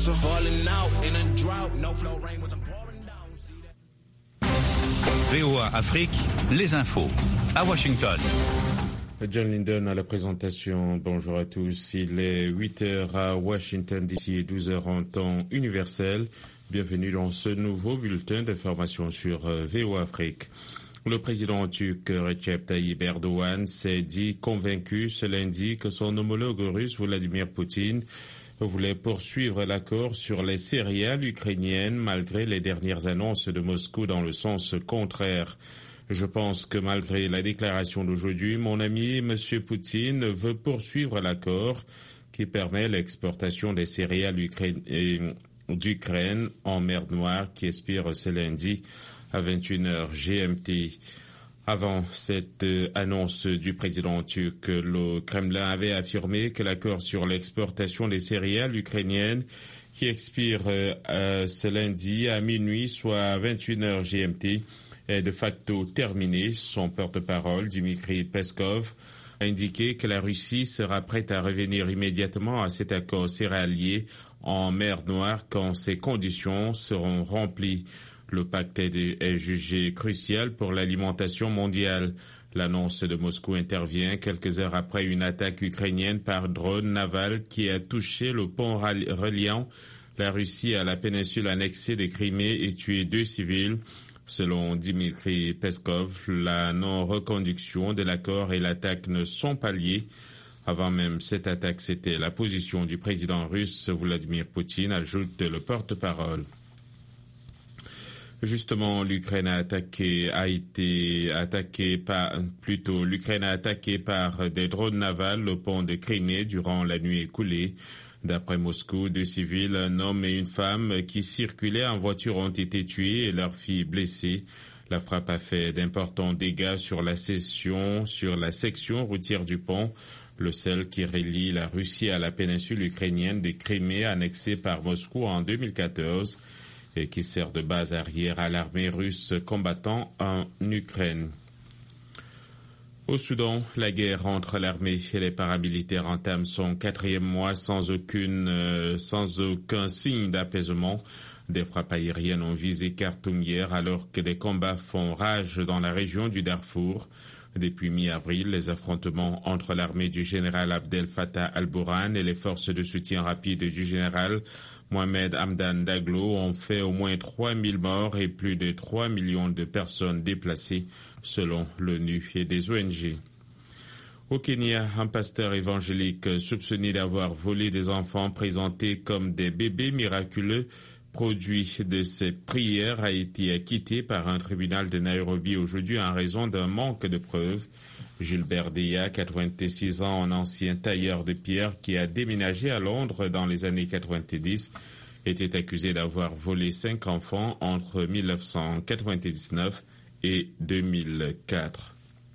answer. Falling out in a drought, no flow rain wasn't pouring down. VOA Afrique, les infos à Washington. John Linden à la présentation. Bonjour à tous. Il est 8h à Washington DC et 12h en temps universel. Bienvenue dans ce nouveau bulletin d'information sur VOA Afrique. Le président turc Recep Tayyip Erdogan s'est dit convaincu ce lundi que son homologue russe Vladimir Poutine voulait poursuivre l'accord sur les céréales ukrainiennes malgré les dernières annonces de Moscou dans le sens contraire. Je pense que malgré la déclaration d'aujourd'hui, mon ami M. Poutine veut poursuivre l'accord qui permet l'exportation des céréales d'Ukraine en mer Noire qui expire ce lundi à 21h GMT. Avant cette annonce du président turc, le Kremlin avait affirmé que l'accord sur l'exportation des céréales ukrainiennes qui expire ce lundi à minuit, soit à 21h GMT, est de facto terminé. Son porte-parole, Dmitry Peskov, a indiqué que la Russie sera prête à revenir immédiatement à cet accord céréalier en mer Noire quand ces conditions seront remplies. Le pacte est jugé crucial pour l'alimentation mondiale. L'annonce de Moscou intervient quelques heures après une attaque ukrainienne par drone naval qui a touché le pont reliant la Russie à la péninsule annexée de Crimée et tué 2 civils. Selon Dmitry Peskov, la non-reconduction de l'accord et l'attaque ne sont pas liés. Avant même cette attaque, c'était la position du président russe Vladimir Poutine, ajoute le porte-parole. Justement, l'Ukraine a attaqué par des drones navals le pont de Crimée durant la nuit écoulée. D'après Moscou, 2 civils, un homme et une femme qui circulaient en voiture ont été tués et leur fille blessée. La frappe a fait d'importants dégâts sur la section routière du pont, le seul qui relie la Russie à la péninsule ukrainienne de Crimée annexée par Moscou en 2014. Et qui sert de base arrière à l'armée russe combattant en Ukraine. Au Soudan, la guerre entre l'armée et les paramilitaires entame son 4e mois sans aucun signe d'apaisement. Des frappes aériennes ont visé Khartoum hier alors que des combats font rage dans la région du Darfour. Depuis mi-avril, les affrontements entre l'armée du général Abdel Fattah al-Burhan et les forces de soutien rapide du général Mohamed Hamdan Daglo ont fait au moins 3000 morts et plus de 3 millions de personnes déplacées, selon l'ONU et des ONG. Au Kenya, un pasteur évangélique soupçonné d'avoir volé des enfants présentés comme des bébés miraculeux, produit de ses prières, a été acquitté par un tribunal de Nairobi aujourd'hui en raison d'un manque de preuves. Gilbert Deya, 86 ans, un ancien tailleur de pierre qui a déménagé à Londres dans les années 90, était accusé d'avoir volé 5 enfants entre 1999 et 2004.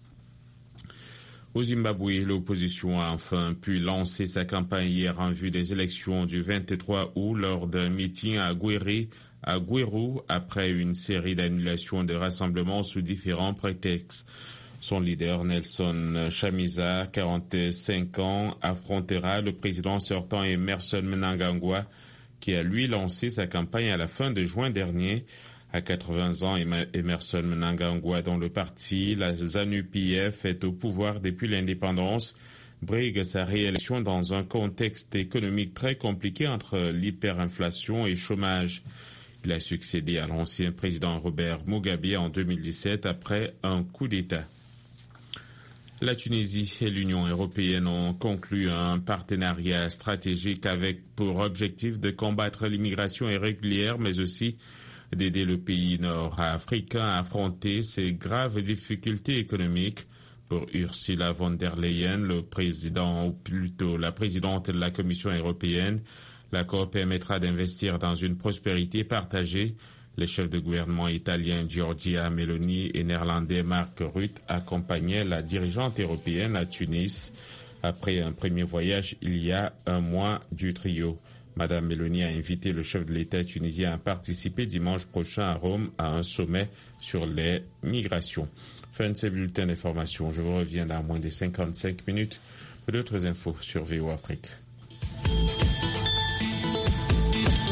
Au Zimbabwe, l'opposition a enfin pu lancer sa campagne hier en vue des élections du 23 août lors d'un meeting à Gweru après une série d'annulations de rassemblements sous différents prétextes. Son leader, Nelson Chamisa, 45 ans, affrontera le président sortant Emmerson Mnangagwa, qui a lui lancé sa campagne à la fin de juin dernier. À 80 ans, Emmerson Mnangagwa, dont le parti, la ZANU-PF, est au pouvoir depuis l'indépendance, brigue sa réélection dans un contexte économique très compliqué entre l'hyperinflation et chômage. Il a succédé à l'ancien président Robert Mugabe en 2017 après un coup d'État. La Tunisie et l'Union européenne ont conclu un partenariat stratégique avec pour objectif de combattre l'immigration irrégulière, mais aussi d'aider le pays nord-africain à affronter ses graves difficultés économiques. Pour Ursula von der Leyen, la présidente de la Commission européenne, l'accord permettra d'investir dans une prospérité partagée. Les chefs de gouvernement italiens Giorgia Meloni et néerlandais Mark Rutte accompagnaient la dirigeante européenne à Tunis après un premier voyage il y a un mois du trio. Madame Meloni a invité le chef de l'État tunisien à participer dimanche prochain à Rome à un sommet sur les migrations. Fin de ce bulletin d'information. Je vous reviens dans moins de 55 minutes pour d'autres infos sur VOA Afrique.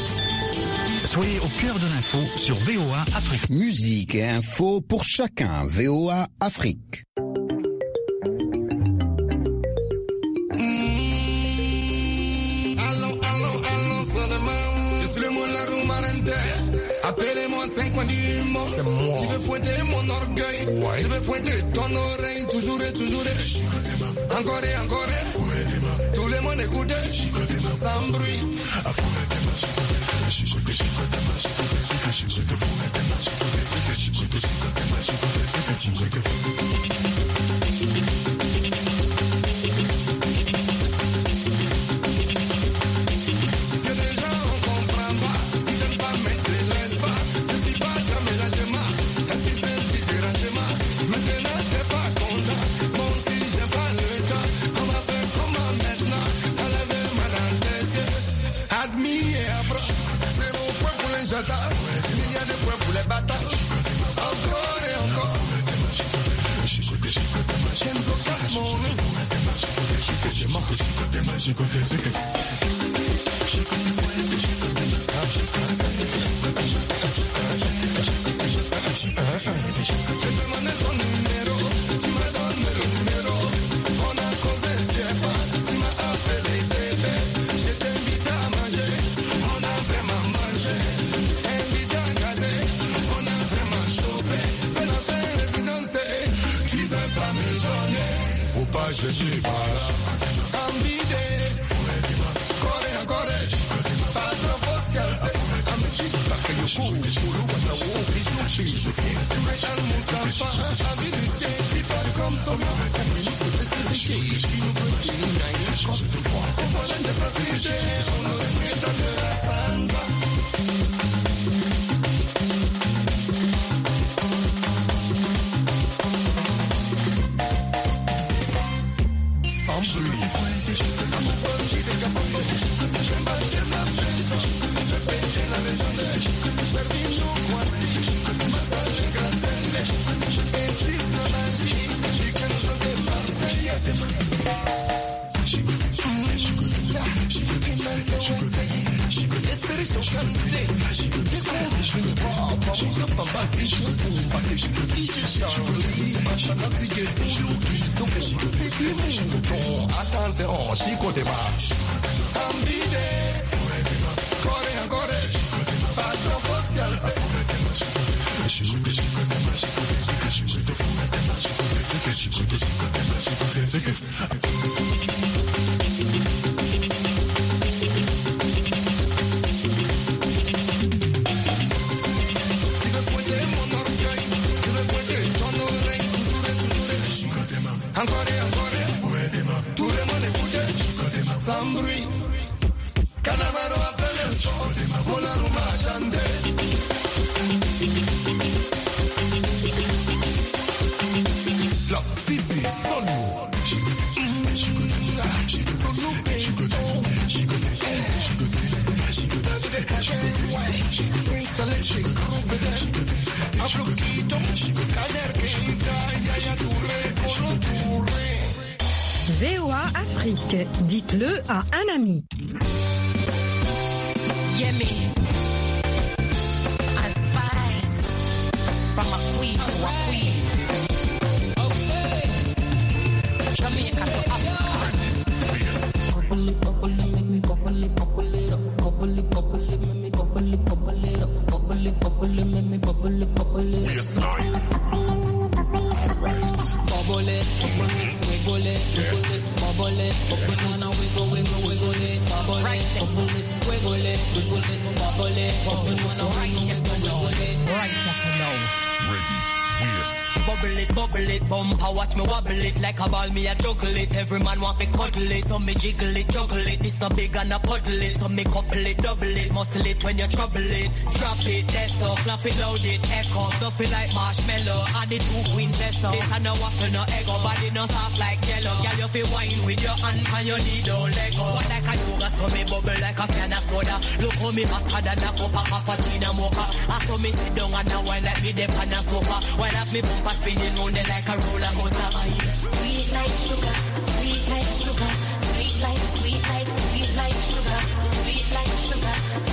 Soyez au cœur de l'info sur VOA Afrique. Musique et info pour chacun. VOA Afrique. Appelez-moi 5 mois du mort. C'est moi. Tu veux fouetter mon orgueil. Ouais. Je veux fouetter ton oreille. Toujours et toujours. Encore et encore. Tout le monde écoute. Sans bruit. Il y a des points pour les batailles. Encore et encore. Kenzo chasse mon nez. J'ai demandé ton numéro. Tu m'as donné le numéro. On a causé TF1. Tu m'as appelé bébé. Je t'invite à manger. On a vraiment mangé. Je suis pas là. Ambidé. Corée en Corée. Pas trop social. Amiki. Bakayoko. Kulu. Watawo. Bisou. Bisou. Al Mustafa. Abilité. Pitchard comme Soma. Ministre de Sécurité. Nous petits. Naïf. On va la nécessité. On aurait mis dans de la sansa. Attention, Chico de Bar. Ambide, Corée en Corée, pas trop social. Sans bruit, Canavaro appelle le son, mon aroma a chanté. La Sissi, Sonu. VOA Afrique, dites-le à un ami. Yemi, a spice from a queen to a queen. Okay, Jamaica to Africa. Bubble it, make me bubble it, bubble it up. Bubble it, make me bubble it, bubble it up. Bubble it, make me bubble it, bubble it. Yes, right. Bubble it, wiggle it, wiggle it, bubble it, open on a wiggle, wiggle, wiggle it, bubble it, bubble it, wiggle it, wiggle it, bubble it, open on a wiggle, wiggle it, right as a now. Ready, yes. Bubble it, bumper, watch me wobble it like a ball, me a juggle it. Every man want to cuddle it, so me jiggle it, juggle it. This not big and a puddle it, so me couple it, double it, muscle it when you trouble it. Drop it, test up, clap it, load it, echo, stuff it like marshmallow. Add the 2 queens, test up. This and no waffle, no egg, body no soft like jello. Girl, you feel wine with your hand and you need no leg. But like a yoga, so me bubble like a can of soda. Look how me hotter than a cup of cappuccino mocha. I saw me sit down and now wine like me the pan of sofa. While up me bumper spinning round it like a roller coaster. Sweet like sugar, sweet like sugar, sweet like sweet